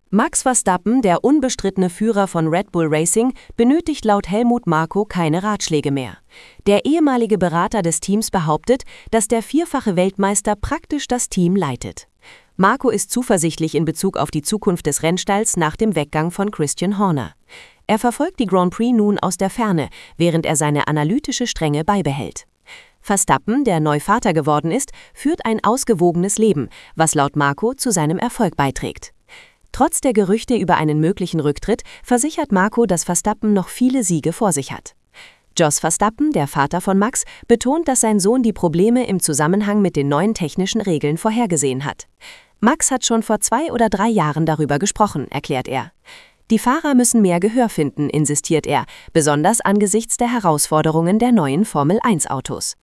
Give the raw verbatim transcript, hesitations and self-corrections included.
Max Verstappen, der unbestrittene Führer von Red Bull Racing, benötigt laut Helmut Marko keine Ratschläge mehr. Der ehemalige Berater des Teams behauptet, dass der vierfache Weltmeister praktisch das Team leitet. Marko ist zuversichtlich in Bezug auf die Zukunft des Rennstalls nach dem Weggang von Christian Horner. Er verfolgt die Grand Prix nun aus der Ferne, während er seine analytische Strenge beibehält. Verstappen, der neu Vater geworden ist, führt ein ausgewogenes Leben, was laut Marko zu seinem Erfolg beiträgt. Trotz der Gerüchte über einen möglichen Rücktritt versichert Marko, dass Verstappen noch viele Siege vor sich hat. Jos Verstappen, der Vater von Max, betont, dass sein Sohn die Probleme im Zusammenhang mit den neuen technischen Regeln vorhergesehen hat. Max hat schon vor zwei oder drei Jahren darüber gesprochen, erklärt er. Die Fahrer müssen mehr Gehör finden, insistiert er, besonders angesichts der Herausforderungen der neuen Formel eins Autos.